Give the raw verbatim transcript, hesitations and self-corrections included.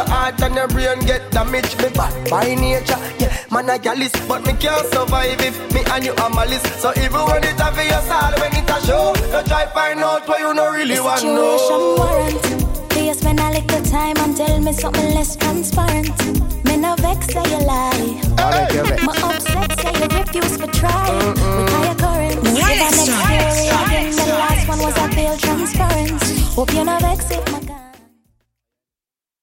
your heart and your brain get damaged. Me bad by nature, yeah, man a gallus, but me can't survive if me and you are malice. So even when it a for your soul, when it a show, you try find out what you no really want to know. Situation warrant, please spend a little time and tell me something less transparent. Me no vex say you lie, hey. My upset say you refuse to try. Mm-mm. With higher current, the next story again, the last one was a failed transference. Hope you no vex it.